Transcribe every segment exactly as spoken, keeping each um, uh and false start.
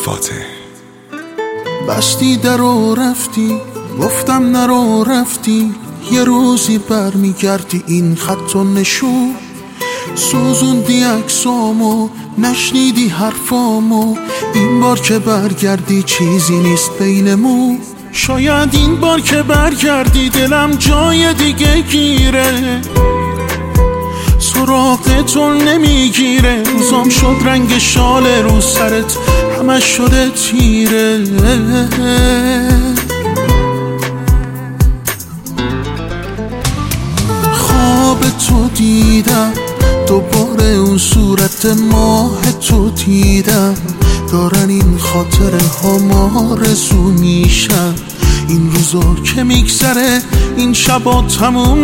فاتح. بستی در و رفتی، گفتم نرو رفتی، یه روزی برمیگردی این خط و نشون. سوزوندی عکسامو، نشنیدی حرفامو، این بار که برگردی چیزی نیست بینمون. شاید این بار که برگردی دلم جای دیگه گیره، سراغ تو نمیگیره. روزام شد رنگ شال رو سرت، همش شده تیره. خواب تو دیدم، دوباره اون صورت ماه تو دیدم. دارن این خاطره ها آرزو میشن، این روزا که میگذره این شبا تموم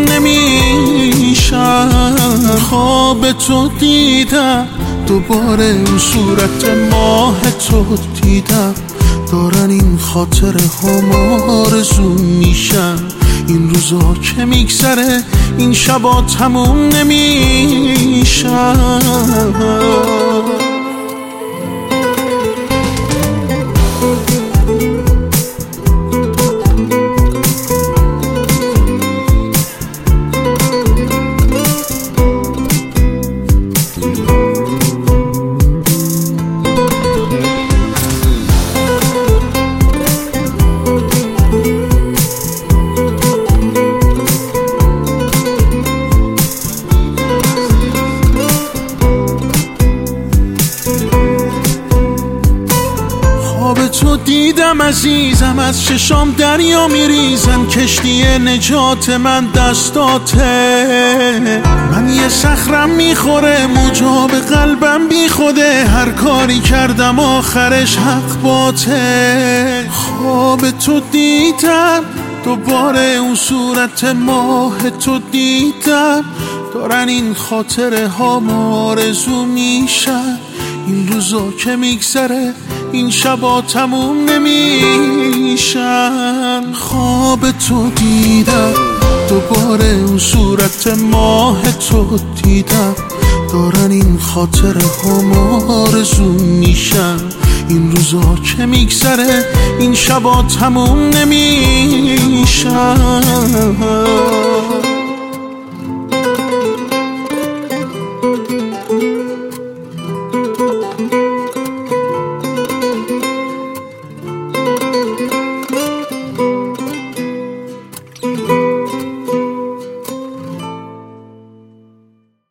نمیشن. خواب تو دیدم، دوباره اون صورت ماه تو دیدم. دارن این خاطره ها آرزو میشن، این روزا که میگذره این شبا تموم نمیشن. خواب تو دیدم عزیزم، از چشام دریا میریزن، کشتی نجات من دستاته. من یه صخرم میخوره، موجا به قلبم بی خوده، هر کاری کردم آخرش حق باته. خواب تو دیدم، دوباره اون صورت ماه تو دیدم. دارن این خاطره ها آرزو میشن، این روزا که میگذره این شبا تموم نمیشن. خواب تو دیدم، دوباره اون صورت ماه تو دیدم. دارن این خاطره ها آرزو میشن، این روزا که میگذره این شبا تموم نمیشن.